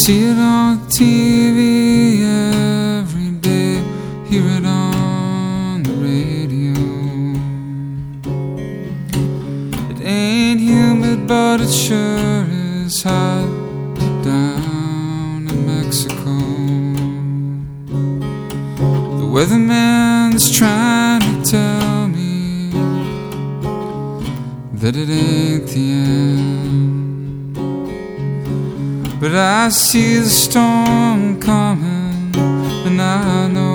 See it on TV every day, hear it on the radio. It ain't humid, but it sure is hot down in Mexico. The weatherman's trying to tell me that it ain't the end, but I see the storm coming, and I know